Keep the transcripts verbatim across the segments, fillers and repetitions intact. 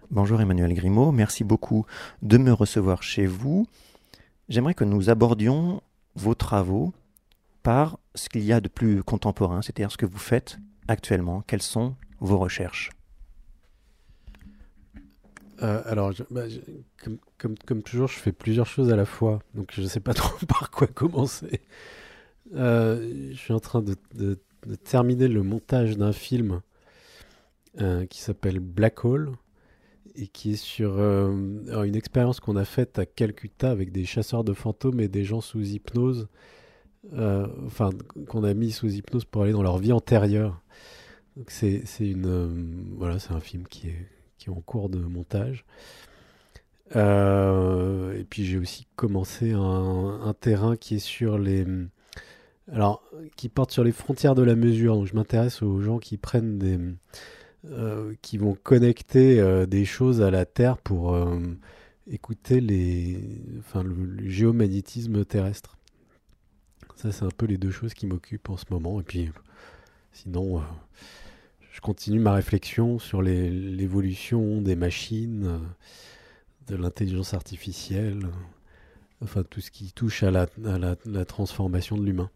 Bonjour Emmanuel Grimaud, merci beaucoup de me recevoir chez vous. J'aimerais que nous abordions vos travaux par ce qu'il y a de plus contemporain, c'est-à-dire ce que vous faites actuellement. Quelles sont vos recherches? Euh, alors, je- bah, je- comme, comme, comme toujours, je fais plusieurs choses à la fois, donc je ne sais pas trop par quoi commencer. Euh, je suis en train de, de- de terminer le montage d'un film euh, qui s'appelle Black Hole et qui est sur euh, alors, une expérience qu'on a faite à Calcutta avec des chasseurs de fantômes et des gens sous hypnose, euh, enfin qu'on a mis sous hypnose pour aller dans leur vie antérieure. Donc c'est c'est une euh, voilà, c'est un film qui est qui est en cours de montage. Euh, et puis j'ai aussi commencé un, un terrain qui est sur les, alors qui porte sur les frontières de la mesure. Donc je m'intéresse aux gens qui prennent des, euh, qui vont connecter euh, des choses à la Terre pour euh, écouter les, enfin le, le géomagnétisme terrestre. Ça c'est un peu les deux choses qui m'occupent en ce moment. Et puis sinon, euh, je continue ma réflexion sur les- l'évolution des machines, euh, de l'intelligence artificielle. Enfin, tout ce qui touche à la, à la, la transformation de l'humain.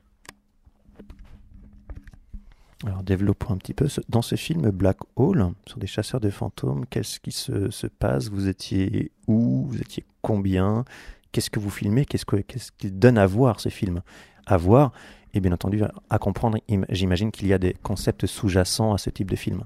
Alors développons un petit peu. Ce- Dans ce film Black Hole, sur des chasseurs de fantômes, qu'est-ce qui se, se passe? Vous étiez où? Vous étiez combien? Qu'est-ce que vous filmez? Qu'est-ce que, qu'est-ce qu'il donne à voir ce film? À voir et bien entendu à, à comprendre. Im- J'imagine qu'il y a des concepts sous-jacents à ce type de film.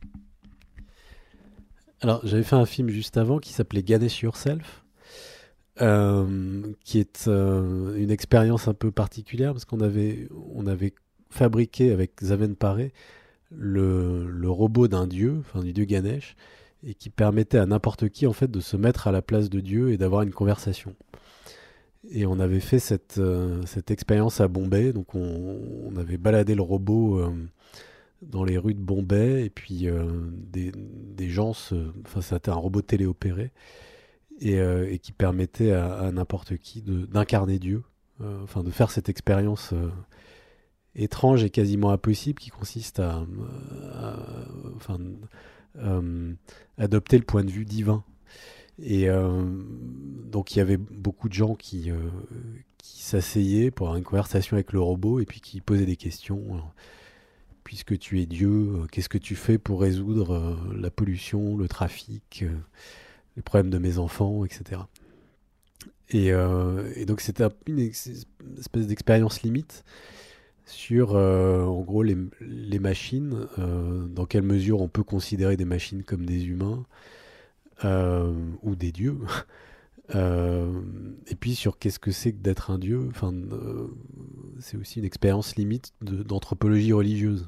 Alors, j'avais fait un film juste avant qui s'appelait Ganesh Yourself, euh, qui est euh, une expérience un peu particulière parce qu'on avait, on avait fabriqué avec Zaven Paré le, le robot d'un dieu, enfin du dieu Ganesh, et qui permettait à n'importe qui en fait de se mettre à la place de Dieu et d'avoir une conversation. Et on avait fait cette, euh, cette expérience à Bombay, donc on, on avait baladé le robot euh, dans les rues de Bombay, et puis euh, des, des gens, se, enfin c'était un robot téléopéré, et, euh, et qui permettait à, à n'importe qui de- d'incarner Dieu, euh, enfin de faire cette expérience euh, étrange et quasiment impossible qui consiste à, à- enfin, euh, adopter le point de vue divin. Et euh, donc il y avait beaucoup de gens qui, euh, qui s'asseyaient pour avoir une conversation avec le robot et puis qui posaient des questions. Alors, puisque tu es Dieu, euh, qu'est-ce que tu fais pour résoudre euh, la pollution, le trafic, euh, les problèmes de mes enfants, et cetera. Et, euh, et donc c'était un- une ex- espèce d'expérience limite sur, euh, en gros, les, les machines, euh, dans quelle mesure on peut considérer des machines comme des humains euh, ou des dieux. Euh, et puis sur qu'est-ce que c'est que d'être un dieu. Enfin, euh, c'est aussi une expérience limite de- d'anthropologie religieuse.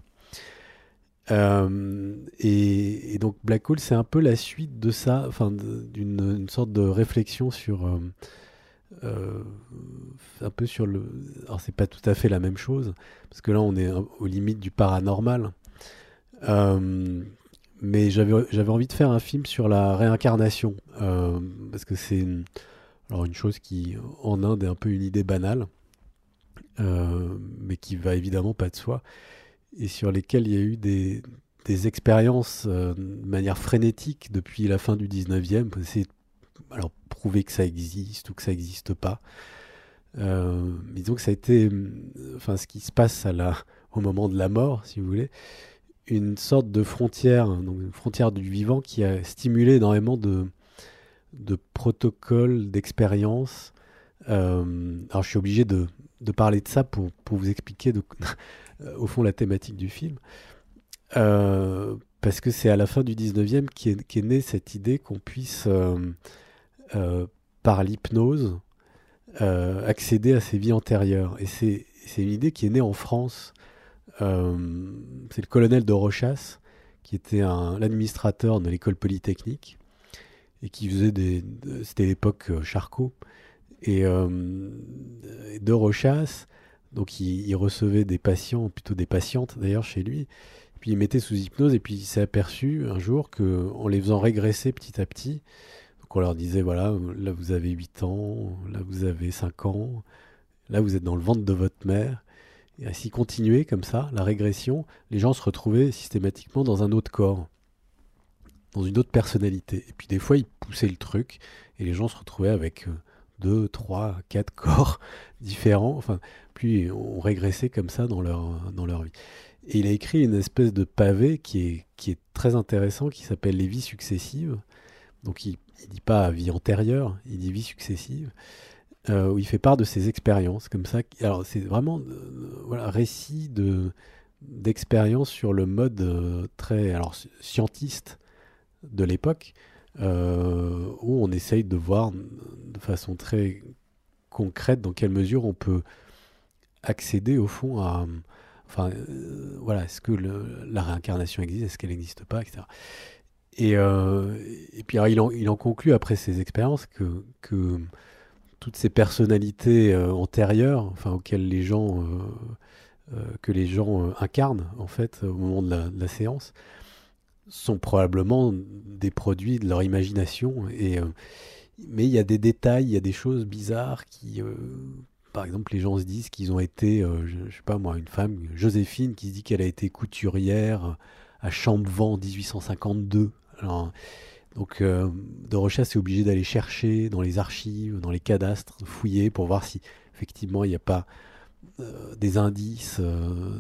Euh, et, et donc Black Hole, c'est un peu la suite de ça, enfin de- d'une une sorte de réflexion sur euh, euh, un peu sur le. Alors c'est pas tout à fait la même chose parce que là on est un- aux limites du paranormal. Euh, mais j'avais j'avais envie de faire un film sur la réincarnation euh, parce que c'est une, alors une chose qui en Inde est un peu une idée banale, euh, mais qui va évidemment pas de soi et sur lesquelles il y a eu des des expériences euh, de manière frénétique depuis la fin du dix-neuvième pour essayer de alors, prouver que ça existe ou que ça n'existe pas. Euh, disons que ça a été, euh, enfin, ce qui se passe à la, au moment de la mort, si vous voulez, une sorte de frontière, donc une frontière du vivant qui a stimulé énormément de, de protocoles, d'expériences. Euh, alors, je suis obligé de, de parler de ça pour, pour vous expliquer, de, au fond, la thématique du film. Euh, parce que c'est à la fin du dix-neuvième qu'est est, qu'est née cette idée qu'on puisse, euh, euh, par l'hypnose, euh, accéder à ses vies antérieures. Et c'est, c'est une idée qui est née en France. Euh, c'est le colonel de Rochas, qui était un, l'administrateur de l'école polytechnique, et qui faisait des... de- c'était l'époque euh, Charcot. Et euh, de Rochas, donc il, il recevait des patients, plutôt des patientes d'ailleurs chez lui, puis il mettait sous hypnose, et puis il s'est aperçu un jour qu'en les faisant régresser petit à petit, donc on leur disait, voilà, là vous avez huit ans, là vous avez cinq ans, là vous êtes dans le ventre de votre mère, et à s'y continuer comme ça, la régression, les gens se retrouvaient systématiquement dans un autre corps. dans une autre personnalité. Et puis des fois, il poussait le truc et les gens se retrouvaient avec euh, deux, trois, quatre corps différents. Enfin, puis on régressait comme ça dans leur, dans leur vie. Et il a écrit une espèce de pavé qui est, qui est très intéressant, qui s'appelle Les vies successives. Donc il ne dit pas vie antérieure, il dit vie successive, euh, où il fait part de ses expériences comme ça. Alors c'est vraiment euh, voilà, récit de, d'expériences sur le mode euh, très alors, scientiste de l'époque, euh, où on essaye de voir de façon très concrète dans quelle mesure on peut accéder au fond à... Enfin, euh, voilà, est-ce que le, la réincarnation existe, est-ce qu'elle n'existe pas, et cetera. Et, euh, et puis alors, il, en, il en conclut après ces expériences que, que toutes ces personnalités euh, antérieures, enfin auxquelles les gens, euh, euh, que les gens euh, incarnent en fait au moment de la, de la séance, sont probablement des produits de leur imagination. Et, euh, mais il y a des détails, il y a des choses bizarres qui, euh, par exemple, les gens se disent qu'ils ont été, euh, je, je sais pas moi, une femme, Joséphine, qui se dit qu'elle a été couturière à Champvent en dix-huit cent cinquante-deux. Alors, donc, euh, de Rochas est obligé d'aller chercher dans les archives, dans les cadastres, fouiller pour voir si effectivement il n'y a pas euh, des indices euh,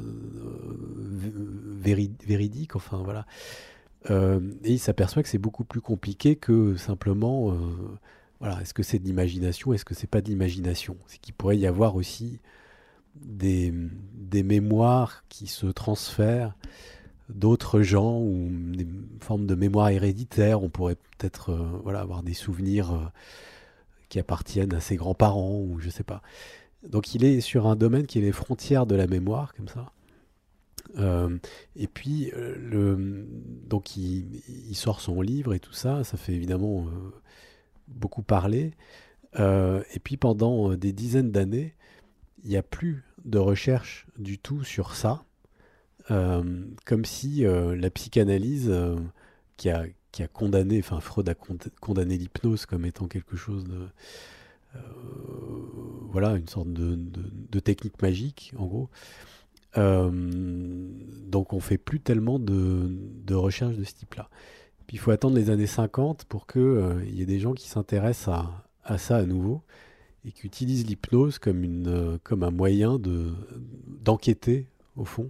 véri- véridiques. Enfin voilà. Euh, et il s'aperçoit que c'est beaucoup plus compliqué que simplement. Euh, voilà, est-ce que c'est de l'imagination, est-ce que c'est pas de l'imagination? C'est qu'il pourrait y avoir aussi des, des mémoires qui se transfèrent d'autres gens ou des formes de mémoire héréditaire. On pourrait peut-être euh, voilà, avoir des souvenirs euh, qui appartiennent à ses grands-parents ou je sais pas. Donc il est sur un domaine qui est les frontières de la mémoire, comme ça. Euh, et puis, euh, le, donc il, il sort son livre et tout ça, ça fait évidemment euh, beaucoup parler. Euh, et puis pendant des dizaines d'années, il n'y a plus de recherche du tout sur ça. Euh, comme si euh, la psychanalyse euh, qui, a, qui a condamné, enfin Freud a con- condamné l'hypnose comme étant quelque chose de, euh, voilà, une sorte de, de, de technique magique en gros. Euh, donc on fait plus tellement de, de recherches de ce type-là. Puis il faut attendre les années cinquante pour qu'il euh, y ait des gens qui s'intéressent à, à ça à nouveau et qui utilisent l'hypnose comme, une, euh, comme un moyen de, d'enquêter au fond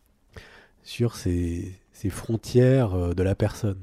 sur ces, ces frontières euh, de la personne.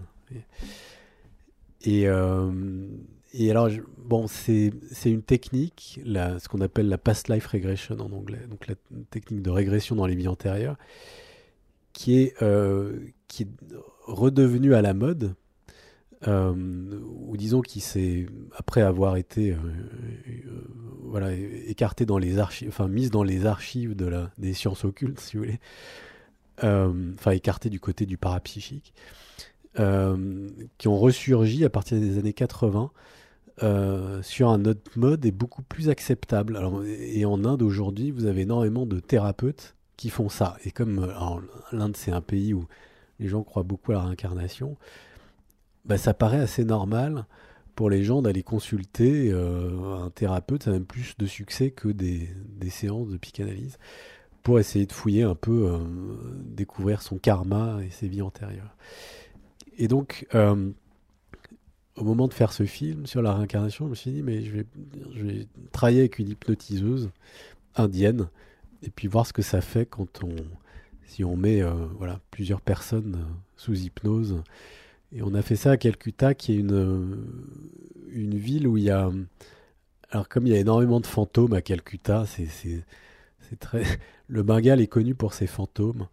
Et, et, euh, et alors, je- bon, c'est, c'est une technique, la, ce qu'on appelle la past life regression en anglais, donc la technique de régression dans les vies antérieures, qui est, euh, qui est redevenue à la mode, euh, ou disons qui s'est, après avoir été euh, euh, voilà, écarté dans les archives, enfin mise dans les archives de la, des sciences occultes, si vous voulez, euh, enfin écarté du côté du parapsychique, euh, qui ont ressurgi à partir des années quatre-vingts euh, sur un autre mode et beaucoup plus acceptable. Alors, et en Inde aujourd'hui, vous avez énormément de thérapeutes qui font ça. Et comme alors, l'Inde c'est un pays où les gens croient beaucoup à la réincarnation, bah, ça paraît assez normal pour les gens d'aller consulter euh, un thérapeute. Ça a même plus de succès que des, des séances de psychanalyse pour essayer de fouiller un peu, euh, découvrir son karma et ses vies antérieures. Et donc, euh, au moment de faire ce film sur la réincarnation, je me suis dit, mais je vais, je vais travailler avec une hypnotiseuse indienne et puis voir ce que ça fait quand on, si on met euh, voilà, plusieurs personnes euh, sous hypnose. Et on a fait ça à Calcutta, qui est une, une ville où il y a... Alors comme il y a énormément de fantômes à Calcutta, c'est, c'est, c'est très... Le Bengale est connu pour ses fantômes.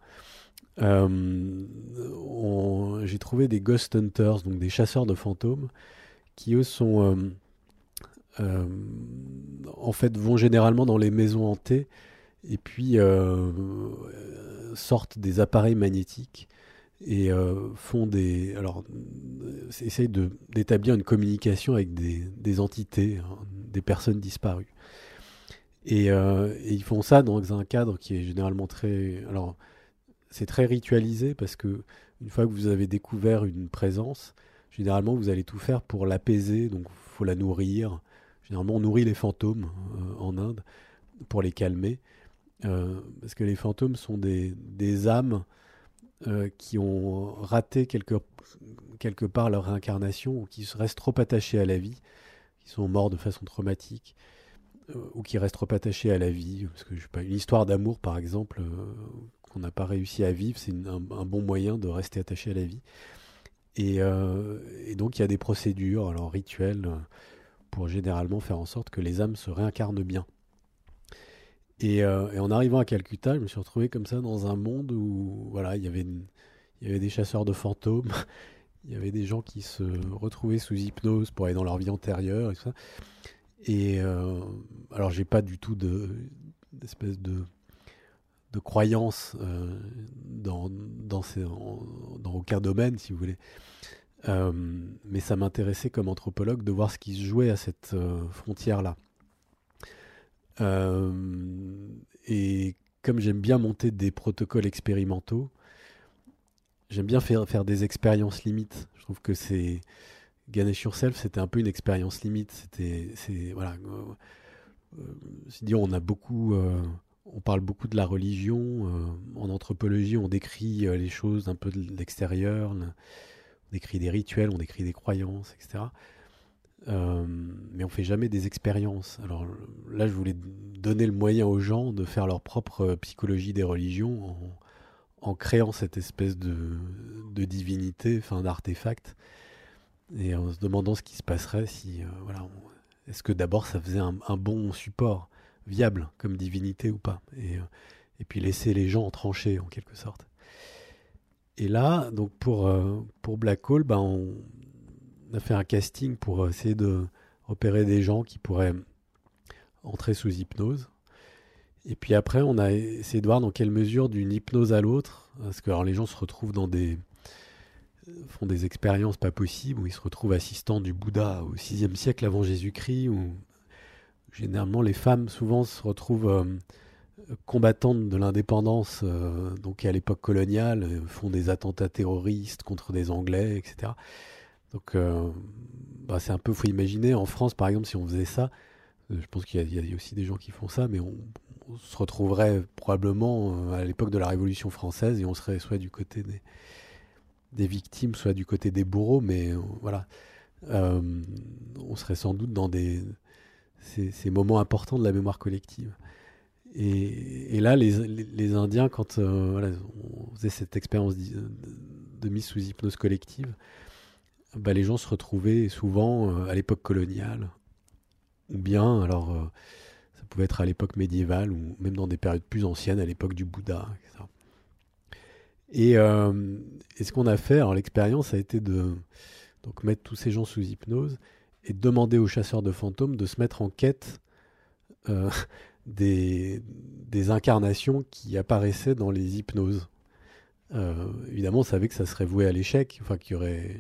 Euh, on- J'ai trouvé des ghost hunters, donc des chasseurs de fantômes, qui eux sont... euh, euh, en fait, vont généralement dans les maisons hantées et puis euh, euh, sortent des appareils magnétiques et euh, font des... Alors, euh, essayent de, d'établir une communication avec des, des entités, hein, des personnes disparues. Et, euh, et ils font ça dans un cadre qui est généralement très... Alors, c'est très ritualisé parce que une fois que vous avez découvert une présence, généralement vous allez tout faire pour l'apaiser, donc il faut la nourrir. Généralement on nourrit les fantômes euh, en Inde pour les calmer, euh, parce que les fantômes sont des, des âmes euh, qui ont raté quelque, quelque part leur réincarnation ou qui restent trop attachés à la vie, qui sont morts de façon traumatique euh, ou qui restent trop attachés à la vie. Parce que je sais pas, une histoire d'amour, par exemple, euh, qu'on n'a pas réussi à vivre, c'est une, un, un bon moyen de rester attaché à la vie. Et, euh, et donc il y a des procédures, alors rituelles, pour généralement faire en sorte que les âmes se réincarnent bien. Et, euh, et en arrivant à Calcutta, je me suis retrouvé comme ça dans un monde où voilà, il y avait, une, il y avait des chasseurs de fantômes, il y avait des gens qui se retrouvaient sous hypnose pour aller dans leur vie antérieure et tout ça. Et euh, alors j'ai pas du tout de, d'espèce de de croyance euh, dans, dans, ces, en, dans aucun domaine, si vous voulez. Euh, mais ça m'intéressait comme anthropologue de voir ce qui se jouait à cette euh, frontière-là. Euh, et comme j'aime bien monter des protocoles expérimentaux, j'aime bien faire, faire des expériences limites. Je trouve que c'est... Ganesh Yourself, c'était un peu une expérience limite. C'était... C'est, voilà, euh, euh, c'est dire, on a beaucoup... Euh, On parle beaucoup de la religion. Euh, en anthropologie, on décrit euh, les choses un peu de l'extérieur. Le, on décrit des rituels, on décrit des croyances, et cetera. Euh, mais on fait jamais des expériences. Alors là, je voulais donner le moyen aux gens de faire leur propre psychologie des religions en, en créant cette espèce de, de divinité, enfin d'artefact, et en se demandant ce qui se passerait si, euh, voilà, on, est-ce que d'abord ça faisait un, un bon support viable comme divinité ou pas, et, et puis laisser les gens en trancher en quelque sorte. Et là, donc pour, euh, pour Black Hole, ben on a fait un casting pour essayer de repérer des gens qui pourraient entrer sous hypnose. Et puis après, on a essayé de voir dans quelle mesure d'une hypnose à l'autre, parce que alors, les gens se retrouvent dans des... font des expériences pas possibles, où ils se retrouvent assistants du Bouddha au sixième siècle avant Jésus-Christ, où généralement, les femmes, souvent, se retrouvent euh, combattantes de l'indépendance, euh, donc à l'époque coloniale, euh, font des attentats terroristes contre des Anglais, et cetera. Donc, euh, bah, c'est un peu, faut imaginer, en France, par exemple, si on faisait ça, euh, je pense qu'il y a, il y a aussi des gens qui font ça, mais on, on se retrouverait probablement euh, à l'époque de la Révolution française, et on serait soit du côté des, des victimes, soit du côté des bourreaux, mais euh, voilà. Euh, on serait sans doute dans des... Ces, ces moments importants de la mémoire collective. Et, et là, les, les, les Indiens, quand euh, voilà, on faisait cette expérience de, de mise sous hypnose collective, bah, les gens se retrouvaient souvent euh, à l'époque coloniale, ou bien, alors, euh, ça pouvait être à l'époque médiévale, ou même dans des périodes plus anciennes, à l'époque du Bouddha, et cetera. Et, euh, et ce qu'on a fait, alors l'expérience a été de donc, mettre tous ces gens sous hypnose, et demander aux chasseurs de fantômes de se mettre en quête euh, des, des incarnations qui apparaissaient dans les hypnoses. Euh, évidemment, on savait que ça serait voué à l'échec, enfin qu'il y aurait...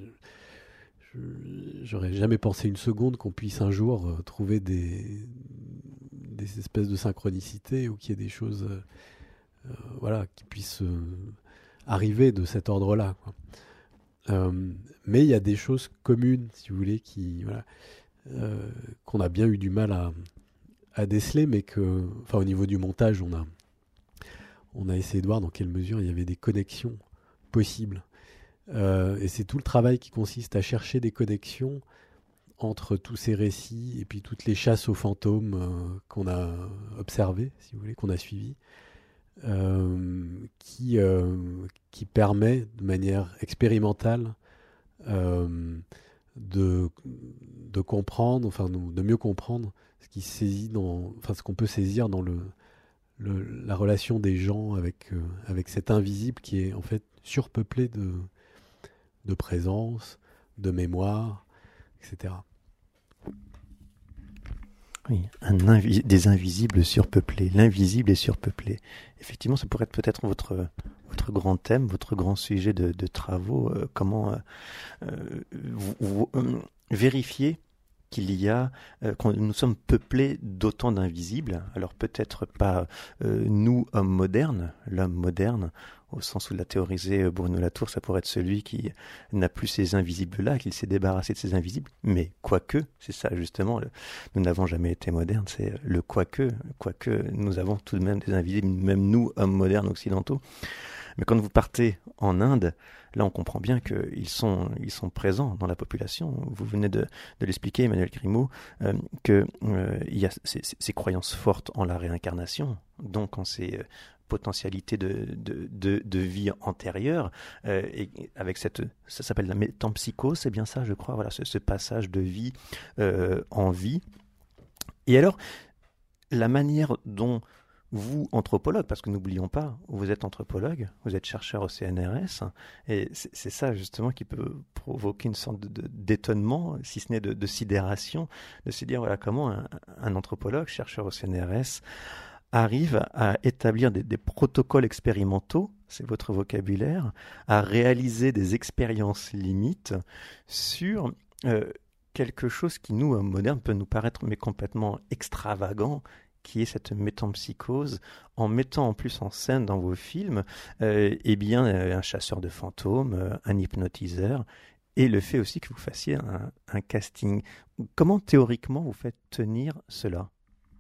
J'aurais jamais pensé une seconde qu'on puisse un jour euh, trouver des, des espèces de synchronicité ou qu'il y ait des choses euh, voilà, qui puissent euh, arriver de cet ordre-là, quoi. Euh, mais il y a des choses communes, si vous voulez, qui, voilà, euh, qu'on a bien eu du mal à, à déceler, mais que, enfin, au niveau du montage, on a, on a essayé de voir dans quelle mesure il y avait des connexions possibles. Euh, et c'est tout le travail qui consiste à chercher des connexions entre tous ces récits et puis toutes les chasses aux fantômes euh, qu'on a observées, si vous voulez, qu'on a suivies. Euh, qui, euh, qui permet de manière expérimentale euh, de, de comprendre, enfin de mieux comprendre ce qui saisit dans, enfin ce qu'on peut saisir dans le, le, la relation des gens avec, euh, avec cet invisible qui est en fait surpeuplé de, de présence, de mémoire, et cetera. Oui, un invi- des invisibles surpeuplés. L'invisible est surpeuplé. Effectivement, ça pourrait être peut-être votre, votre grand thème, votre grand sujet de, de travaux. Euh, comment euh, euh, vous, vous, euh, vérifier qu'il y a, euh, qu'on, nous sommes peuplés d'autant d'invisibles. Alors peut-être pas euh, nous, hommes modernes, l'homme moderne, au sens où l'a théorisé Bruno Latour, ça pourrait être celui qui n'a plus ces invisibles-là, qu'il s'est débarrassé de ces invisibles. Mais quoique, c'est ça justement, le, nous n'avons jamais été modernes, c'est le quoique, quoique nous avons tout de même des invisibles, même nous, hommes modernes occidentaux. Mais quand vous partez en Inde, là on comprend bien qu'ils sont, ils sont présents dans la population. Vous venez de, de l'expliquer, Emmanuel Grimaud, euh, qu'il euh, y a ces, ces croyances fortes en la réincarnation, donc en ces euh, potentialités de, de, de, de vie antérieure, euh, et avec cette, ça s'appelle la métempsychose, c'est bien ça je crois, voilà, ce, ce passage de vie euh, en vie. Et alors, la manière dont vous, anthropologue, parce que n'oublions pas, vous êtes anthropologue, vous êtes chercheur au C N R S, et c'est, c'est ça justement qui peut provoquer une sorte de, de, d'étonnement, si ce n'est de, de sidération, de se dire voilà comment un, un anthropologue, chercheur au C N R S, arrive à établir des, des protocoles expérimentaux, c'est votre vocabulaire, à réaliser des expériences limites sur euh, quelque chose qui nous, hommes modernes, peut nous paraître mais complètement extravagant, qui est cette métempsychose, en mettant en plus en scène dans vos films euh, eh bien, euh, un chasseur de fantômes, euh, un hypnotiseur, et le fait aussi que vous fassiez un, un casting. Comment théoriquement vous faites tenir cela ?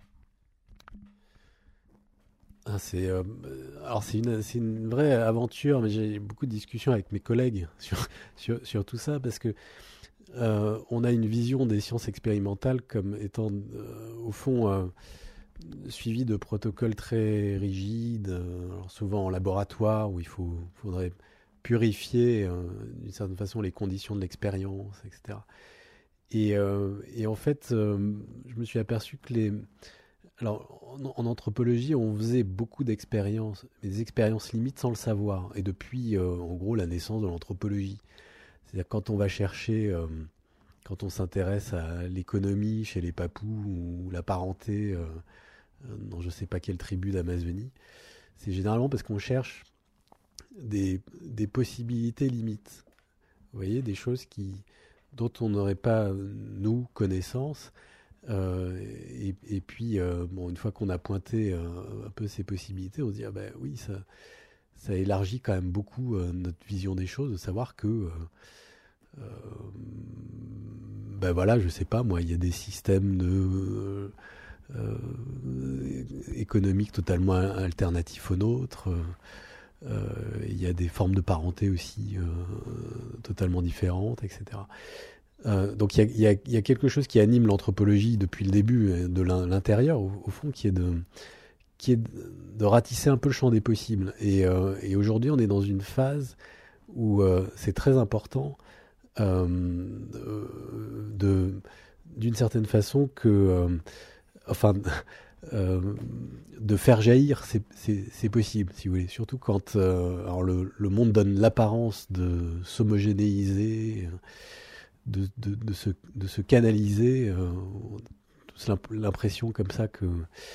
Ah, c'est, euh, alors c'est une, c'est une vraie aventure, mais j'ai beaucoup de discussions avec mes collègues sur, sur, sur tout ça, parce que euh, on a une vision des sciences expérimentales comme étant, euh, au fond, euh, suivi de protocoles très rigides, euh, alors souvent en laboratoire, où il faut, faudrait purifier euh, d'une certaine façon les conditions de l'expérience, et cetera. Et, euh, et en fait, euh, je me suis aperçu que les... Alors, en, en anthropologie, on faisait beaucoup d'expériences, des expériences limites sans le savoir. Et depuis, euh, en gros, la naissance de l'anthropologie. C'est-à-dire quand on va chercher... Euh, quand on s'intéresse à l'économie chez les Papous ou la parenté euh, dans je ne sais pas quelle tribu d'Amazonie, c'est généralement parce qu'on cherche des, des possibilités limites. Vous voyez, des choses qui, dont on n'aurait pas, nous, connaissance. Euh, et, et puis, euh, bon, une fois qu'on a pointé euh, un peu ces possibilités, on se dit, ah ben oui, ça, ça élargit quand même beaucoup euh, notre vision des choses, de savoir que... Euh, Euh, ben voilà, je sais pas, moi, il y a des systèmes de, euh, économiques totalement alternatifs aux nôtres. Euh, il y a des formes de parenté aussi euh, totalement différentes, et cetera. Euh, donc il y, y, y a quelque chose qui anime l'anthropologie depuis le début, de l'intérieur, au, au fond, qui est de, qui est de, de ratisser un peu le champ des possibles. Et, euh, et aujourd'hui, on est dans une phase où euh, c'est très important. Euh, de, d'une certaine façon que, euh, enfin, euh, de faire jaillir, c'est, c'est, c'est possible, si vous voulez. Surtout quand euh, alors le, le monde donne l'apparence de s'homogénéiser, de, de, de, se, de se canaliser. Euh, c'est l'impression comme ça que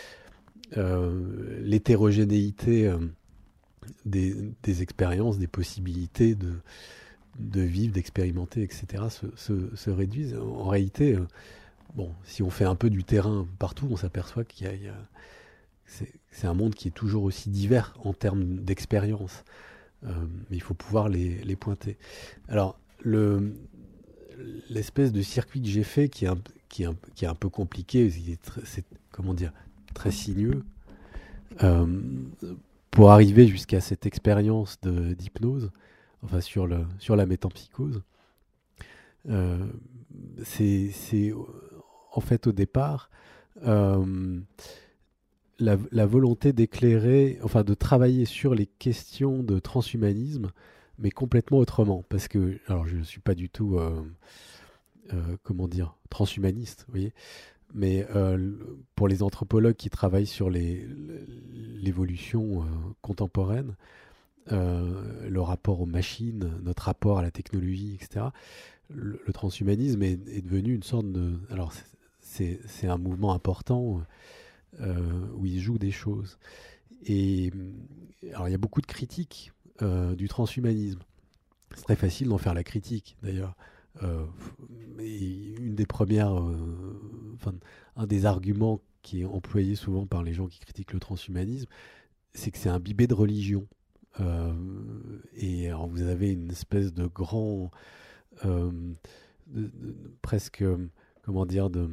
euh, l'hétérogénéité euh, des, des expériences, des possibilités de de vivre, d'expérimenter, et cetera, se, se, se réduisent. En réalité, euh, bon, si on fait un peu du terrain partout, on s'aperçoit qu'il y a, il y a c'est, c'est un monde qui est toujours aussi divers en termes d'expérience. Euh, mais il faut pouvoir les, les pointer. Alors, le, l'espèce de circuit que j'ai fait, qui est un, qui est un, qui est un peu compliqué, c'est, très, c'est comment dire, très sinueux, euh, pour arriver jusqu'à cette expérience de, d'hypnose, enfin sur, le, sur la métempsychose, euh, c'est, c'est en fait au départ euh, la, la volonté d'éclairer, enfin de travailler sur les questions de transhumanisme, mais complètement autrement. Parce que, alors je ne suis pas du tout, euh, euh, comment dire, transhumaniste, vous voyez, mais euh, pour les anthropologues qui travaillent sur les, l'évolution euh, contemporaine, Euh, le rapport aux machines, notre rapport à la technologie, et cetera. Le, le transhumanisme est, est devenu une sorte de... Alors, c'est, c'est, c'est un mouvement important euh, où il joue des choses. Et alors, il y a beaucoup de critiques euh, du transhumanisme. C'est très facile d'en faire la critique, d'ailleurs. Euh, et une des premières... Euh, enfin, un des arguments qui est employé souvent par les gens qui critiquent le transhumanisme, c'est que c'est imbibé de religion. Euh, et alors vous avez une espèce de grand, euh, de, de, presque, comment dire, de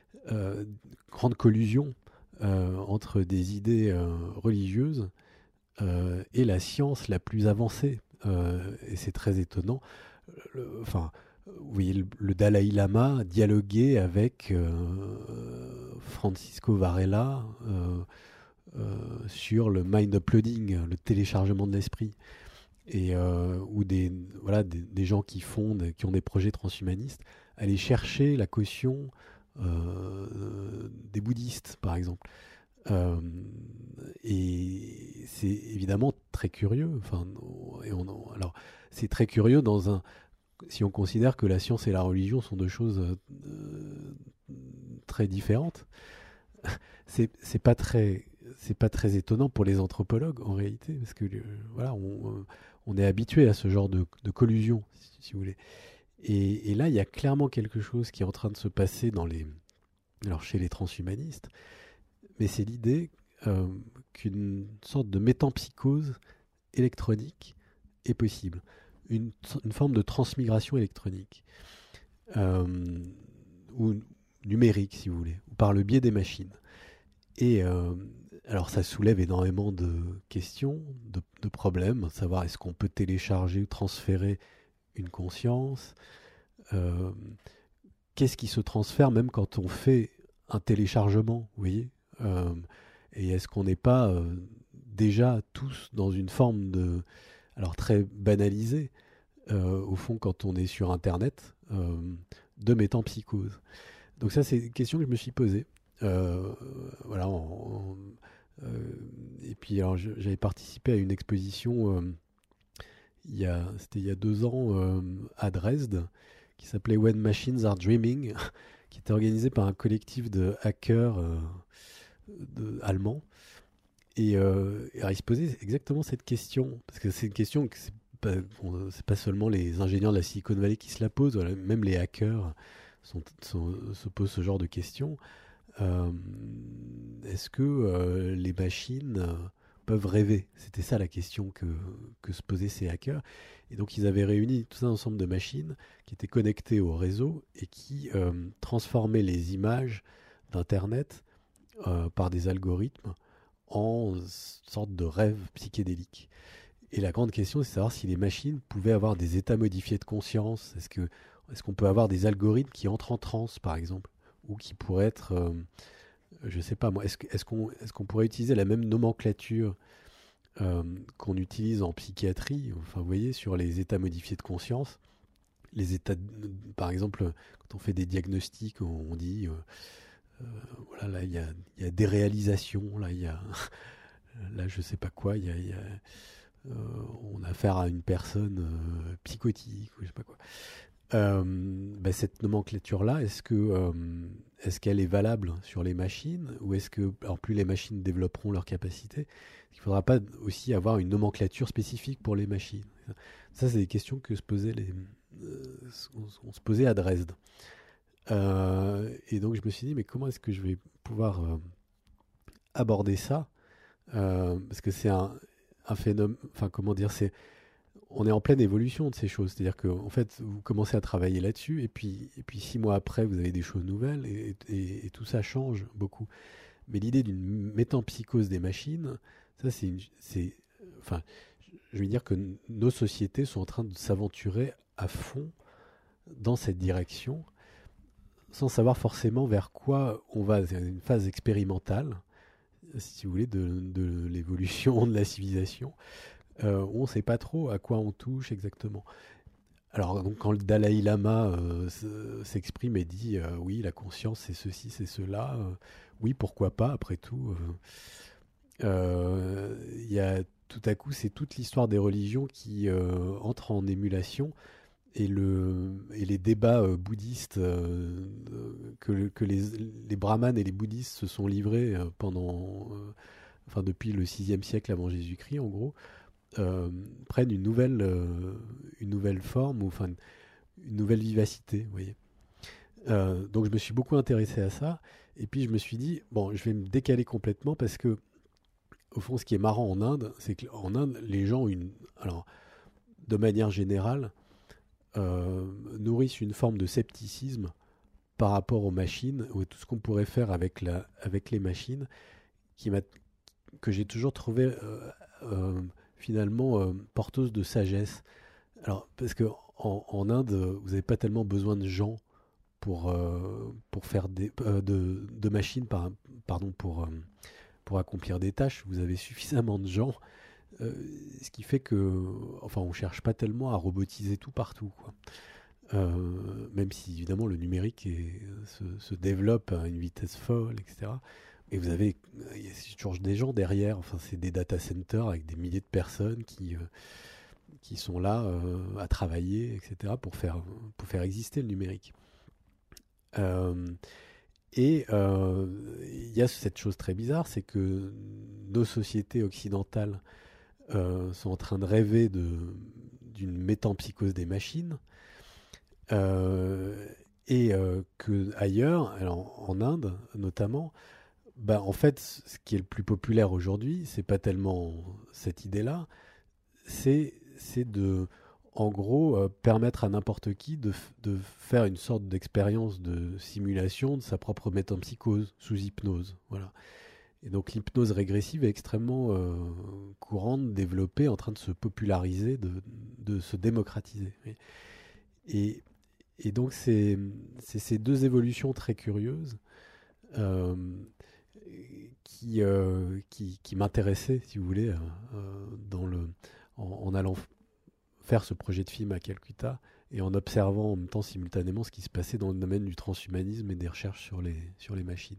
euh, grande collusion euh, entre des idées euh, religieuses euh, est la science la plus avancée. Euh, et c'est très étonnant. Le- enfin, oui, le, le Dalai Lama dialoguait avec euh, Francisco Varela euh, euh, sur le mind uploading, le téléchargement de l'esprit. Et euh, ou des voilà des, des gens qui fondent, qui ont des projets transhumanistes, aller chercher la caution euh, des bouddhistes, par exemple. Euh, et c'est évidemment très curieux. Enfin, et on, alors c'est très curieux dans un si on considère que la science et la religion sont deux choses euh, très différentes. C'est c'est pas très c'est pas très étonnant pour les anthropologues en réalité, parce que euh, voilà, on, on est habitué à ce genre de, de collusion, si, si vous voulez. Et, et là, il y a clairement quelque chose qui est en train de se passer dans les, alors chez les transhumanistes, mais c'est l'idée euh, qu'une sorte de métampsychose électronique est possible, une, une forme de transmigration électronique euh, ou numérique, si vous voulez, ou par le biais des machines. Et euh, alors ça soulève énormément de questions, de, de problèmes, savoir est-ce qu'on peut télécharger ou transférer une conscience, euh, qu'est-ce qui se transfère même quand on fait un téléchargement, vous voyez, euh, et est-ce qu'on n'est pas euh, déjà tous dans une forme de, alors très banalisée, euh, au fond quand on est sur Internet, euh, de métampsychose. Donc ça c'est une question que je me suis posée. Euh, voilà, en, en, euh, et puis alors j'avais participé à une exposition euh, il y a, c'était il y a deux ans euh, à Dresde, qui s'appelait When Machines Are Dreaming, qui était organisée par un collectif de hackers euh, de, allemands. Et, euh, et alors, ils se posaient exactement cette question, parce que c'est une question que c'est pas, bon, c'est pas seulement les ingénieurs de la Silicon Valley qui se la posent, voilà, même les hackers sont, sont, se posent ce genre de questions. Euh, est-ce que euh, les machines euh, peuvent rêver? C'était ça la question que, que se posaient ces hackers. Et donc ils avaient réuni tout un ensemble de machines qui étaient connectées au réseau et qui euh, transformaient les images d'Internet euh, par des algorithmes en sorte de rêve psychédélique. Et la grande question, c'est de savoir si les machines pouvaient avoir des états modifiés de conscience. Est-ce que, est-ce qu'on peut avoir des algorithmes qui entrent en transe, par exemple, ou qui pourraient être, euh, je sais pas moi, est-ce, est-ce qu'on, est-ce qu'on pourrait utiliser la même nomenclature euh, qu'on utilise en psychiatrie, enfin, vous voyez, sur les états modifiés de conscience, les états, de, par exemple, quand on fait des diagnostics, on, on dit, euh, euh, voilà, là, il y a, y a des réalisations, là, il y a, là, je sais pas quoi, il y a, y a euh, on a affaire à une personne euh, psychotique, ou je sais pas quoi. Euh, bah, cette nomenclature-là, est-ce que euh, est-ce qu'elle est valable sur les machines, ou est-ce que, alors plus les machines développeront leurs capacités, il ne faudra pas aussi avoir une nomenclature spécifique pour les machines? Ça, c'est des questions que se posaient les, euh, on, on se posait à Dresde. Euh, et donc je me suis dit, mais comment est-ce que je vais pouvoir euh, aborder ça? Euh, parce que c'est un, un phénomène, enfin comment dire, c'est on est en pleine évolution de ces choses. C'est-à-dire que en fait, vous commencez à travailler là-dessus, et puis, et puis six mois après, vous avez des choses nouvelles, et, et, et tout ça change beaucoup. Mais l'idée d'une métampsychose des machines, ça, c'est, une, c'est, enfin, je veux dire que n- nos sociétés sont en train de s'aventurer à fond dans cette direction, sans savoir forcément vers quoi on va. C'est une phase expérimentale, si vous voulez, de, de l'évolution de la civilisation. Euh, on ne sait pas trop à quoi on touche exactement. Alors, donc, quand le Dalai Lama euh, s- s'exprime et dit euh, oui, la conscience c'est ceci, c'est cela, euh, oui, pourquoi pas, après tout, euh, euh, il y a tout à coup, c'est toute l'histoire des religions qui euh, entre en émulation, et, le, et les débats euh, bouddhistes euh, que, le- que les, les brahmanes et les bouddhistes se sont livrés euh, pendant, euh, enfin, depuis le sixième siècle avant Jésus-Christ, en gros, euh, prennent une nouvelle, euh, une nouvelle forme, ou enfin une nouvelle vivacité, vous voyez. Euh, donc je me suis beaucoup intéressé à ça, et puis je me suis dit, bon, je vais me décaler complètement, parce que, au fond, ce qui est marrant en Inde, c'est qu'en Inde, les gens ont une, alors, de manière générale, euh, nourrissent une forme de scepticisme par rapport aux machines, ou à tout ce qu'on pourrait faire avec, la, avec les machines, qui m'a, que j'ai toujours trouvé euh, euh, finalement euh, porteuse de sagesse. Alors, parce que en, en Inde, vous n'avez pas tellement besoin de gens pour, euh, pour faire des, euh, de, de machines, par, pardon, pour, euh, pour accomplir des tâches. Vous avez suffisamment de gens, euh, ce qui fait que, enfin, on cherche pas tellement à robotiser tout partout, quoi. Euh, même si évidemment le numérique est, se, se développe à une vitesse folle, et cetera. Et vous avez, il y a toujours des gens derrière. Enfin, c'est des data centers avec des milliers de personnes qui euh, qui sont là euh, à travailler, et cetera, pour faire, pour faire exister le numérique. Euh, et euh, il y a cette chose très bizarre, c'est que nos sociétés occidentales euh, sont en train de rêver de, d'une métempsychose des machines, euh, et euh, que ailleurs, alors en Inde notamment, bah, en fait, ce qui est le plus populaire aujourd'hui, c'est pas tellement cette idée-là, c'est c'est de, en gros, euh, permettre à n'importe qui de, f- de faire une sorte d'expérience de simulation de sa propre métempsychose sous hypnose. Voilà. Et donc l'hypnose régressive est extrêmement euh, courante, développée, en train de se populariser, de, de se démocratiser. Oui. Et, et donc c'est c'est ces deux évolutions très curieuses euh, qui, euh, qui, qui m'intéressaient, si vous voulez, euh, euh, dans le, en, en allant faire ce projet de film à Calcutta et en observant en même temps simultanément ce qui se passait dans le domaine du transhumanisme et des recherches sur les, sur les machines.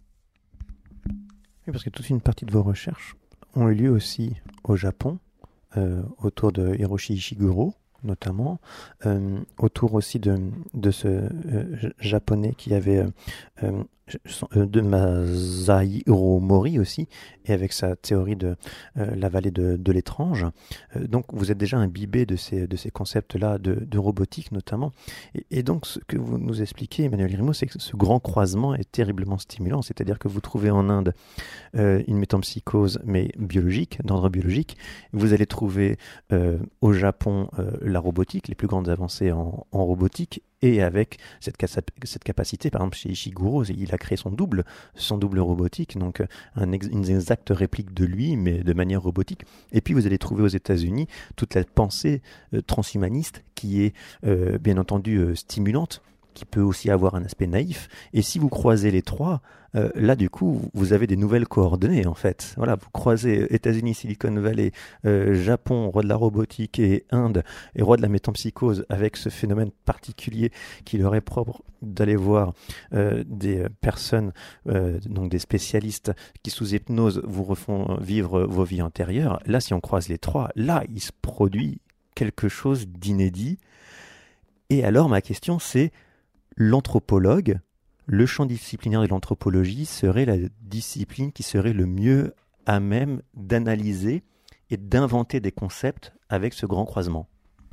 Oui, parce que toute une partie de vos recherches ont eu lieu aussi au Japon, euh, autour de Hiroshi Ishiguro, notamment, euh, autour aussi de, de ce euh, japonais qui avait euh, euh, de Masahiro Mori aussi, et avec sa théorie de euh, la vallée de, de l'étrange. Euh, donc vous êtes déjà imbibé de ces, de ces concepts-là de, de robotique notamment. Et, et donc ce que vous nous expliquez, Emmanuel Grimaud, c'est que ce grand croisement est terriblement stimulant, c'est-à-dire que vous trouvez en Inde euh, une métempsychose, mais biologique, d'ordre biologique. Vous allez trouver euh, au Japon euh, la robotique, les plus grandes avancées en, en robotique, et avec cette, cette capacité, par exemple chez Ishiguro, il a créé son double, son double robotique, donc un ex, une exacte réplique de lui, mais de manière robotique. Et puis vous allez trouver aux États-Unis toute la pensée euh, transhumaniste qui est euh, bien entendu euh, stimulante, qui peut aussi avoir un aspect naïf. Et si vous croisez les trois, euh, là du coup, vous avez des nouvelles coordonnées en fait. Voilà, vous croisez États-Unis, Silicon Valley, euh, Japon, roi de la robotique, et Inde, et roi de la métempsychose, avec ce phénomène particulier qui leur est propre d'aller voir euh, des personnes, euh, donc des spécialistes qui sous hypnose vous refont vivre vos vies antérieures. Là, si on croise les trois, là, il se produit quelque chose d'inédit. Et alors, ma question, c'est l'anthropologue, le champ disciplinaire de l'anthropologie serait la discipline qui serait le mieux à même d'analyser et d'inventer des concepts avec ce grand croisement.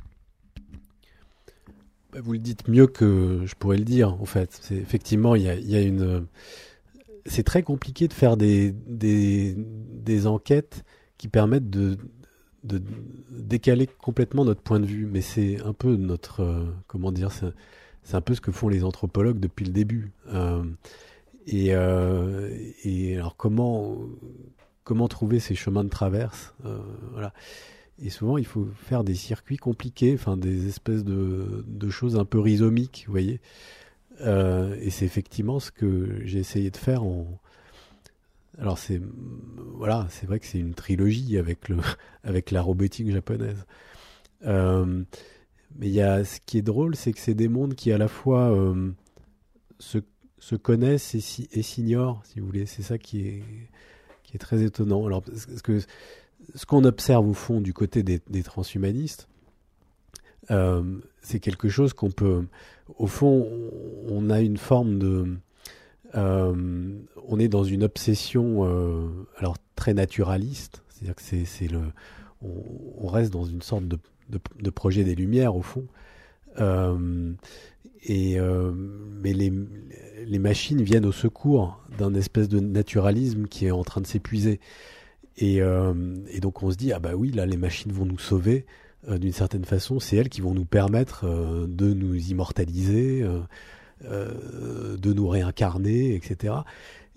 Vous le dites mieux que je pourrais le dire, en fait. C'est, effectivement, il y a, y a une... C'est très compliqué de faire des, des, des enquêtes qui permettent de, de décaler complètement notre point de vue. Mais c'est un peu notre... Euh, comment dire c'est, C'est un peu ce que font les anthropologues depuis le début. Euh, et, euh, et alors comment comment trouver ces chemins de traverse, euh, voilà. Et souvent il faut faire des circuits compliqués, enfin des espèces de, de choses un peu rhizomiques, vous voyez. Euh, et c'est effectivement ce que j'ai essayé de faire en. Alors c'est voilà, c'est vrai que c'est une trilogie avec le avec la robotique japonaise. Euh, Mais il y a, ce qui est drôle, c'est que c'est des mondes qui à la fois euh, se, se connaissent et, si, et s'ignorent, si vous voulez. C'est ça qui est, qui est très étonnant. Alors, parce que ce qu'on observe au fond du côté des, des transhumanistes, euh, c'est quelque chose qu'on peut... Au fond, on a une forme de... Euh, on est dans une obsession euh, alors très naturaliste, c'est-à-dire que c'est, c'est le... On, on reste dans une sorte de De, de projet des Lumières au fond, euh, et euh, mais les, les machines viennent au secours d'un espèce de naturalisme qui est en train de s'épuiser, et, euh, et donc on se dit ah bah oui, là les machines vont nous sauver euh, d'une certaine façon, c'est elles qui vont nous permettre euh, de nous immortaliser, euh, euh, de nous réincarner, et cetera.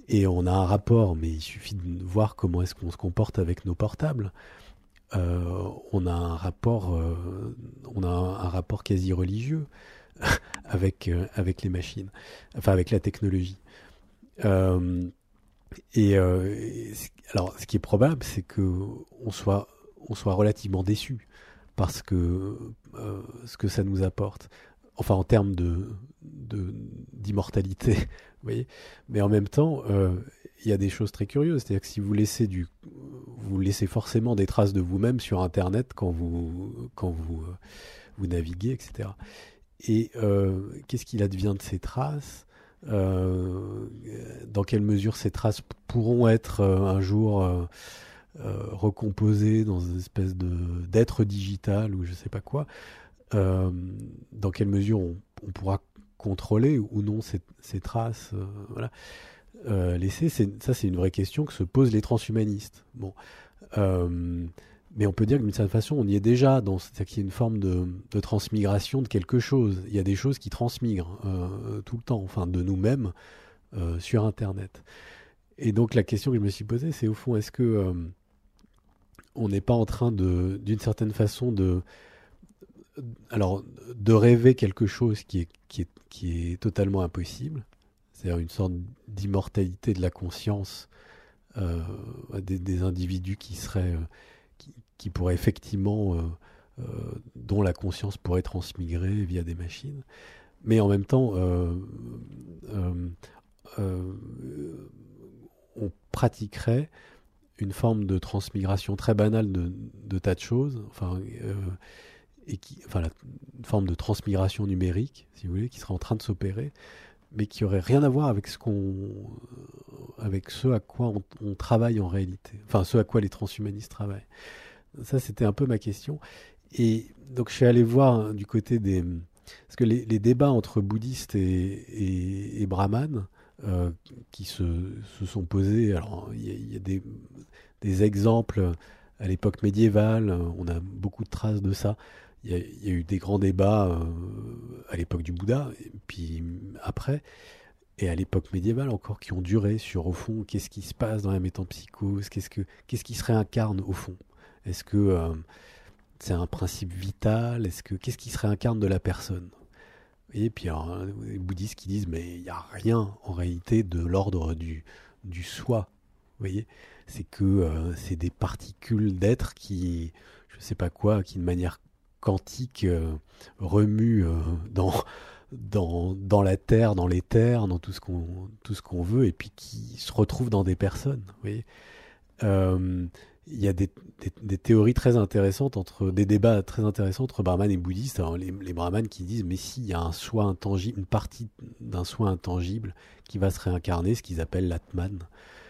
Et on a un rapport, mais il suffit de voir comment est-ce qu'on se comporte avec nos portables. Euh, on a un rapport, euh, on a un, un rapport quasi religieux avec euh, avec les machines, enfin avec la technologie. Euh, et, euh, et alors, ce qui est probable, c'est que on soit on soit relativement déçu parce que euh, ce que ça nous apporte, enfin en termes de, de d'immortalité, vous voyez. Mais en même temps, euh, il y a des choses très curieuses. C'est-à-dire que si vous laissez du, vous laissez forcément des traces de vous-même sur Internet quand vous quand vous euh, vous naviguez, et cetera. Et euh, qu'est-ce qu'il advient de ces traces? Euh, dans quelle mesure ces traces pourront être euh, un jour euh, euh, recomposées dans une espèce de d'être digital ou je sais pas quoi? Euh, dans quelle mesure on, on pourra contrôler ou non ces, ces traces, euh, voilà, euh, laissées, c'est, ça c'est une vraie question que se posent les transhumanistes. Bon, euh, mais on peut dire que d'une certaine façon on y est déjà, dans, c'est-à-dire qu'il y a une forme de, de transmigration de quelque chose. Il y a des choses qui transmigrent euh, tout le temps, enfin de nous-mêmes euh, sur Internet. Et donc la question que je me suis posée, c'est au fond, est-ce que euh, on n'est pas en train de, d'une certaine façon de alors, de rêver quelque chose qui est, qui est, qui est totalement impossible, c'est-à-dire une sorte d'immortalité de la conscience euh, des, des individus qui seraient, euh, qui, qui pourraient effectivement, euh, euh, dont la conscience pourrait transmigrer via des machines, mais en même temps, euh, euh, euh, on pratiquerait une forme de transmigration très banale de, de tas de choses, enfin. Euh, et qui, enfin, la, une forme de transmigration numérique, si vous voulez, qui serait en train de s'opérer, mais qui aurait rien à voir avec ce qu'on, avec ce à quoi on, on travaille en réalité, enfin ce à quoi les transhumanistes travaillent. Ça, c'était un peu ma question. Et donc, je suis allé voir hein, du côté des, parce que les, les débats entre bouddhistes et, et, et brahmanes euh, qui se, se sont posés. Alors, il y a, il y a des, des exemples à l'époque médiévale. On a beaucoup de traces de ça. Il y a, il y a eu des grands débats euh, à l'époque du Bouddha, et puis après, et à l'époque médiévale encore, qui ont duré sur, au fond, qu'est-ce qui se passe dans la métempsychose, qu'est-ce, que, qu'est-ce qui se réincarne au fond? Est-ce que euh, c'est un principe vital? Est-ce que, qu'est-ce qui se réincarne de la personne? Et puis alors, les bouddhistes qui disent, mais il n'y a rien en réalité de l'ordre du, du soi. Vous voyez? C'est que euh, c'est des particules d'être qui, je ne sais pas quoi, qui de manière quantique euh, remue euh, dans, dans, dans la terre, dans l'éther, dans tout ce qu'on, tout ce qu'on veut, et puis qui se retrouvent dans des personnes. Vous voyez, euh, il y a des, des, des théories très intéressantes, entre, des débats très intéressants entre brahmanes et bouddhistes. Alors les, les brahmanes qui disent, mais si, il y a un soi intangible, une partie d'un soi intangible qui va se réincarner, ce qu'ils appellent l'Atman.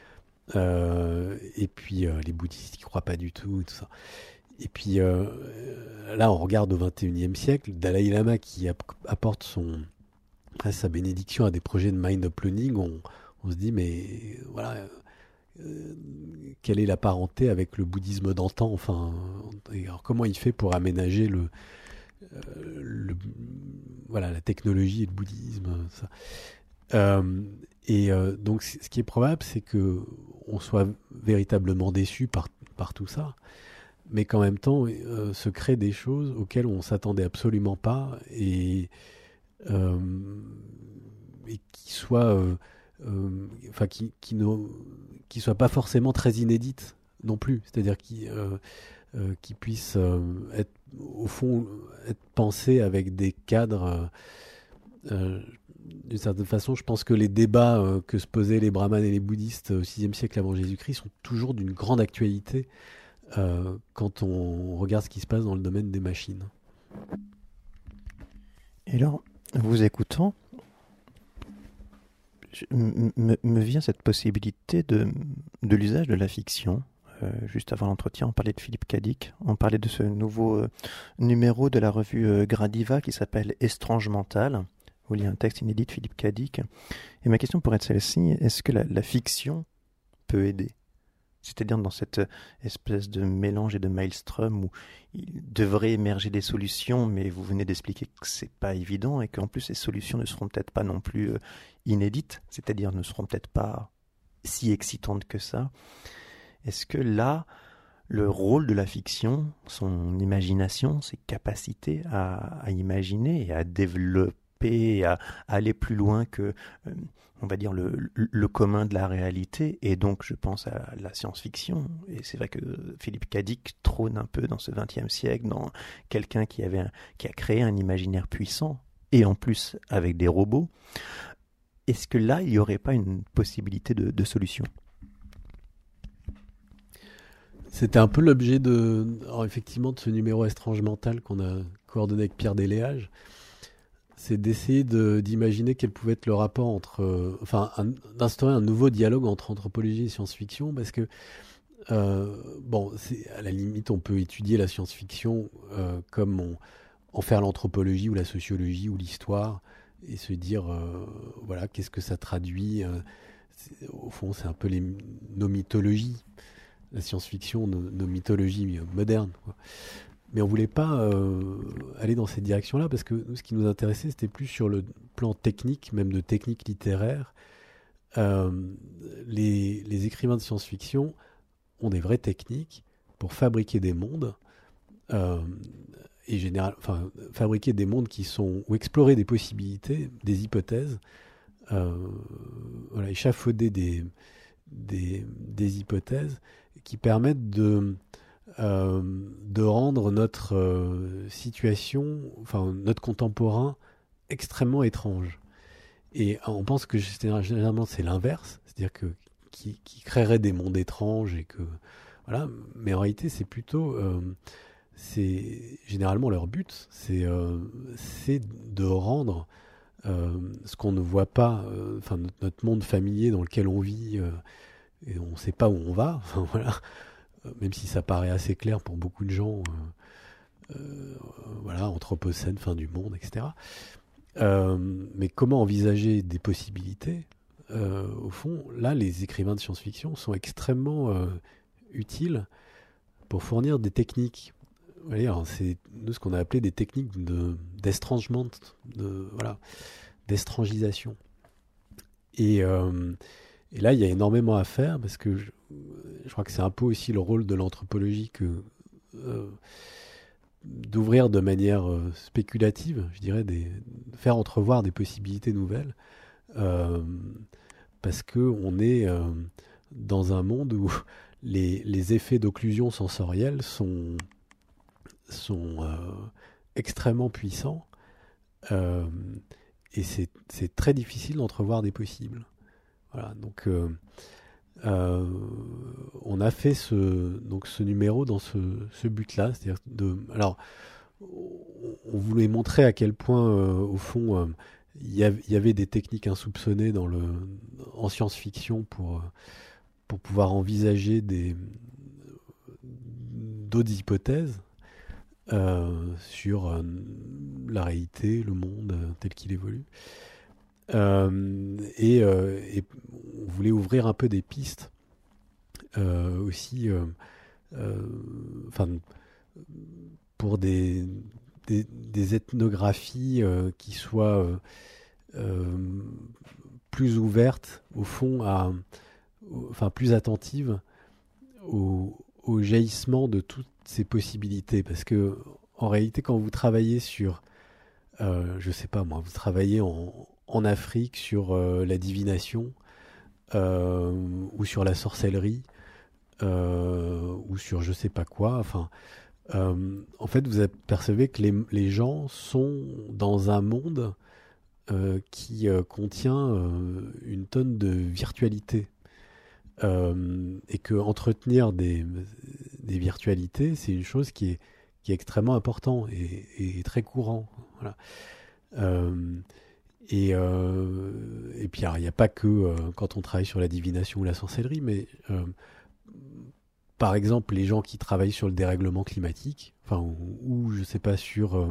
Euh, et puis euh, les bouddhistes qui ne croient pas du tout, et tout ça. Et puis euh, là, on regarde au vingt et unième siècle, Dalai Lama qui apporte son, sa bénédiction à des projets de mind uploading, on, on se dit, mais voilà, euh, quelle est la parenté avec le bouddhisme d'antan? Enfin, et alors comment il fait pour aménager le, euh, le, voilà, la technologie et le bouddhisme, ça. Euh, et euh, donc, ce qui est probable, c'est que on soit véritablement déçu par, par tout ça, mais qu'en même temps, euh, se créent des choses auxquelles on s'attendait absolument pas et, euh, et qui soient, euh, euh, enfin, qui, qui ne, qui soient pas forcément très inédites non plus. C'est-à-dire qui, euh, euh, qui puissent euh, être, au fond, être pensées avec des cadres. Euh, d'une certaine façon, je pense que les débats euh, que se posaient les brahmanes et les bouddhistes au sixième siècle avant Jésus-Christ sont toujours d'une grande actualité euh, quand on regarde ce qui se passe dans le domaine des machines. Et alors, vous écoutant, je, m- me, me vient cette possibilité de, de l'usage de la fiction. Euh, juste avant l'entretien, on parlait de Philippe Cadic, on parlait de ce nouveau euh, numéro de la revue euh, Gradiva qui s'appelle Estrange Mental, où il y a un texte inédit de Philippe Cadic. Et ma question pourrait être celle-ci, est-ce que la, la fiction peut aider ? C'est-à-dire dans cette espèce de mélange et de maelstrom où il devrait émerger des solutions, mais vous venez d'expliquer que c'est pas évident et qu'en plus ces solutions ne seront peut-être pas non plus euh, inédites, c'est-à-dire ne seront peut-être pas si excitante que ça. Est-ce que là, le rôle de la fiction, son imagination, ses capacités à, à imaginer et à développer, à, à aller plus loin que, euh, on va dire, le, le commun de la réalité, et donc je pense à la science-fiction, et c'est vrai que Philippe Cadic trône un peu dans ce vingtième siècle, dans quelqu'un qui, avait un, qui a créé un imaginaire puissant, et en plus avec des robots. Est-ce que là, il n'y aurait pas une possibilité de, de solution ? C'était un peu l'objet de, alors effectivement, de ce numéro Estrange Mental qu'on a coordonné avec Pierre Deléage. C'est d'essayer de, d'imaginer quel pouvait être le rapport entre, euh, enfin, un, d'instaurer un nouveau dialogue entre anthropologie et science-fiction, parce que, euh, bon, c'est, à la limite, on peut étudier la science-fiction euh, comme on, en faire l'anthropologie ou la sociologie ou l'histoire, et se dire, euh, voilà, qu'est-ce que ça traduit euh, au fond, c'est un peu les, nos mythologies, la science-fiction, nos, nos mythologies modernes, quoi. Mais on voulait pas euh, aller dans cette direction-là, parce que nous, ce qui nous intéressait, c'était plus sur le plan technique, même de technique littéraire. Euh, les, les écrivains de science-fiction ont des vraies techniques pour fabriquer des mondes, euh, et général, enfin, fabriquer des mondes qui sont, ou explorer des possibilités, des hypothèses, euh, voilà, échafauder des, des, des hypothèses qui permettent de Euh, de rendre notre euh, situation, enfin notre contemporain, extrêmement étrange. Et on pense que généralement c'est l'inverse, c'est-à-dire que qui, qui créerait des mondes étranges et que voilà. Mais en réalité c'est plutôt, euh, c'est généralement leur but, c'est euh, c'est de rendre euh, ce qu'on ne voit pas, enfin euh, notre, notre monde familier dans lequel on vit euh, et on ne sait pas où on va. Enfin voilà. Même si ça paraît assez clair pour beaucoup de gens, euh, euh, voilà, anthropocène, fin du monde, et cetera. Euh, mais comment envisager des possibilités euh, au fond, là, les écrivains de science-fiction sont extrêmement euh, utiles pour fournir des techniques. Vous voyez, alors c'est nous ce qu'on a appelé des techniques de, d'estrangement, de, voilà, d'estrangisation. Et, euh, et là, il y a énormément à faire parce que je, je crois que c'est un peu aussi le rôle de l'anthropologie que euh, d'ouvrir de manière euh, spéculative, je dirais, des, de faire entrevoir des possibilités nouvelles, euh, parce que on est euh, dans un monde où les, les effets d'occlusion sensorielle sont sont euh, extrêmement puissants, euh, et c'est, c'est très difficile d'entrevoir des possibles. Voilà, donc euh, euh, on a fait ce, donc ce numéro dans ce, ce but-là, c'est-à-dire de, alors on voulait montrer à quel point euh, au fond euh, il y, y avait des techniques insoupçonnées dans le, en science-fiction pour, pour pouvoir envisager des, d'autres hypothèses euh, sur euh, la réalité, le monde euh, tel qu'il évolue. Euh, et, euh, et on voulait ouvrir un peu des pistes euh, aussi, euh, euh, enfin, pour des, des, des ethnographies euh, qui soient euh, euh, plus ouvertes au fond, à, enfin plus attentives au, au jaillissement de toutes ces possibilités, parce que en réalité, quand vous travaillez sur, euh, je sais pas moi, vous travaillez en en Afrique sur euh, la divination euh, ou sur la sorcellerie euh, ou sur je sais pas quoi. Enfin, euh, en fait, vous apercevez que les, les gens sont dans un monde euh, qui euh, contient euh, une tonne de virtualité. Euh, et que entretenir des, des virtualités, c'est une chose qui est, qui est extrêmement importante et, et très courant. Voilà. Euh, Et, euh, et puis, il n'y a pas que euh, quand on travaille sur la divination ou la sorcellerie, mais euh, par exemple, les gens qui travaillent sur le dérèglement climatique, enfin, ou, ou je ne sais pas, sur euh,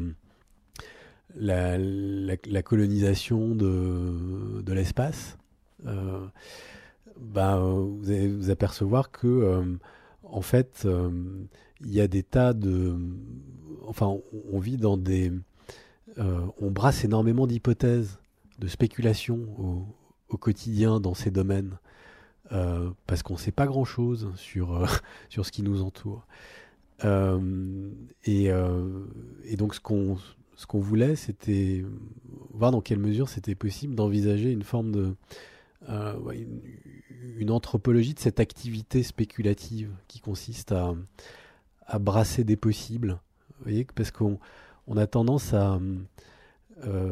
la, la, la colonisation de, de l'espace, euh, ben, vous allez vous apercevoir que, euh, en fait, euh, il y a des tas de. Enfin, on, on vit dans des. Euh, on brasse énormément d'hypothèses, de spéculation au, au quotidien dans ces domaines. euh, parce qu'on ne sait pas grand-chose sur, euh, sur ce qui nous entoure. Euh, et, euh, et donc ce qu'on, ce qu'on voulait, c'était voir dans quelle mesure c'était possible d'envisager une forme de... Euh, ouais, une, une anthropologie de cette activité spéculative qui consiste à, à brasser des possibles. Vous voyez, parce qu'on on a tendance à, euh,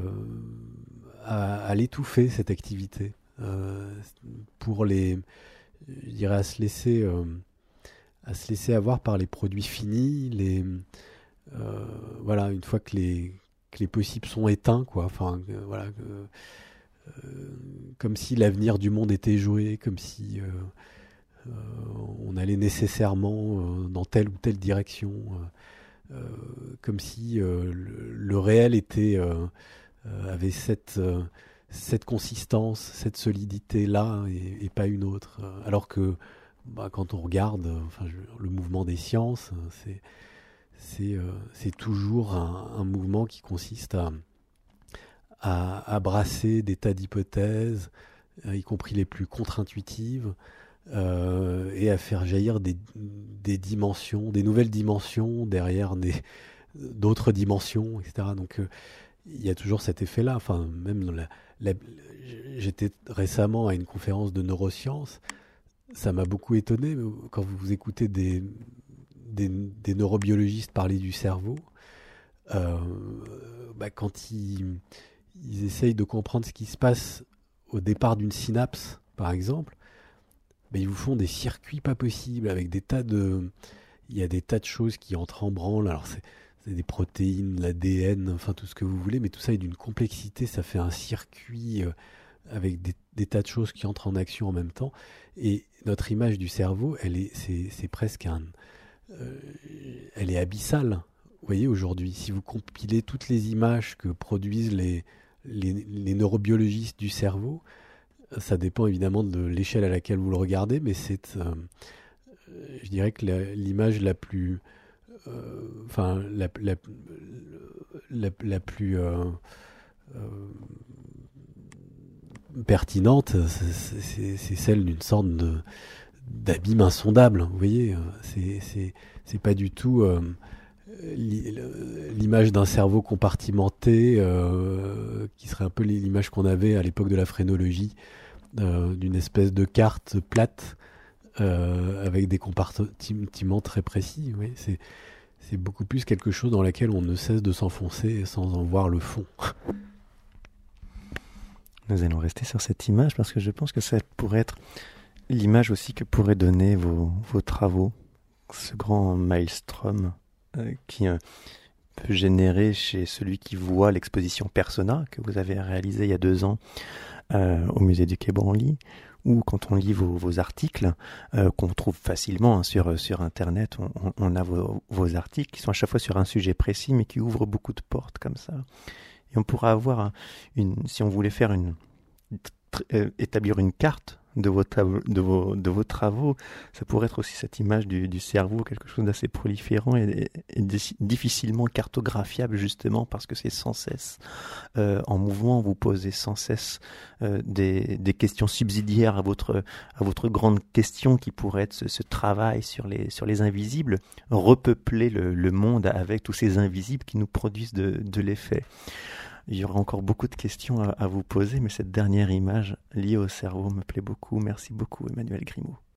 à, à l'étouffer, cette activité, euh, pour les, je dirais, à se laisser, euh, à se laisser avoir par les produits finis, les, euh, voilà, une fois que les, que les possibles sont éteints, quoi. Enfin, euh, voilà. Euh, Euh, comme si l'avenir du monde était joué, comme si euh, euh, on allait nécessairement euh, dans telle ou telle direction, euh, euh, comme si euh, le, le réel était euh, euh, avait cette euh, cette consistance, cette solidité là et, et pas une autre. Alors que bah, quand on regarde, euh, enfin, je, le mouvement des sciences, c'est c'est euh, c'est toujours un, un mouvement qui consiste à À, à brasser des tas d'hypothèses, euh, y compris les plus contre-intuitives, euh, et à faire jaillir des, des dimensions, des nouvelles dimensions derrière des, d'autres dimensions, et cetera. Donc euh, il y a toujours cet effet-là. Enfin, même dans la, la, j'étais récemment à une conférence de neurosciences, ça m'a beaucoup étonné quand vous écoutez des, des, des neurobiologistes parler du cerveau. Euh, bah, quand ils ils essayent de comprendre ce qui se passe au départ d'une synapse, par exemple, ben ils vous font des circuits pas possibles avec des tas de... Il y a des tas de choses qui entrent en branle. Alors, c'est, c'est des protéines, l'A D N, enfin tout ce que vous voulez, mais tout ça est d'une complexité. Ça fait un circuit euh, avec des, des tas de choses qui entrent en action en même temps. Et notre image du cerveau, elle est, c'est, c'est presque un... Euh, elle est abyssale. Vous voyez, aujourd'hui, si vous compilez toutes les images que produisent les, les, les neurobiologistes du cerveau, ça dépend évidemment de l'échelle à laquelle vous le regardez, mais c'est, euh, je dirais que la, l'image la plus, euh, enfin, la, la, la, la plus euh, euh, pertinente, c'est, c'est, c'est celle d'une sorte de, d'abîme insondable. Vous voyez, c'est, c'est, c'est pas du tout... Euh, l'image d'un cerveau compartimenté euh, qui serait un peu l'image qu'on avait à l'époque de la phrénologie, euh, d'une espèce de carte plate euh, avec des compartiments très précis. Oui, c'est, c'est beaucoup plus quelque chose dans laquelle on ne cesse de s'enfoncer sans en voir le fond. Nous allons rester sur cette image parce que je pense que ça pourrait être l'image aussi que pourraient donner vos, vos travaux, ce grand maelstrom euh, qui euh, peut générer chez celui qui voit l'exposition Persona que vous avez réalisée il y a deux ans euh, au musée du Quai Branly, ou quand on lit vos, vos articles, euh, qu'on trouve facilement hein, sur, sur Internet, on, on, on a vos, vos articles qui sont à chaque fois sur un sujet précis, mais qui ouvrent beaucoup de portes comme ça. Et on pourra avoir, une, si on voulait faire une, euh, établir une carte de vos, tab- de, vos, de vos travaux, ça pourrait être aussi cette image du, du cerveau, quelque chose d'assez proliférant et, et, et difficilement cartographiable justement parce que c'est sans cesse euh, en mouvement, vous posez sans cesse euh, des, des questions subsidiaires à votre, à votre grande question qui pourrait être ce, ce travail sur les, sur les invisibles, repeupler le, le monde avec tous ces invisibles qui nous produisent de, de l'effet. Il y aura encore beaucoup de questions à, à vous poser, mais cette dernière image liée au cerveau me plaît beaucoup. Merci beaucoup, Emmanuel Grimaud.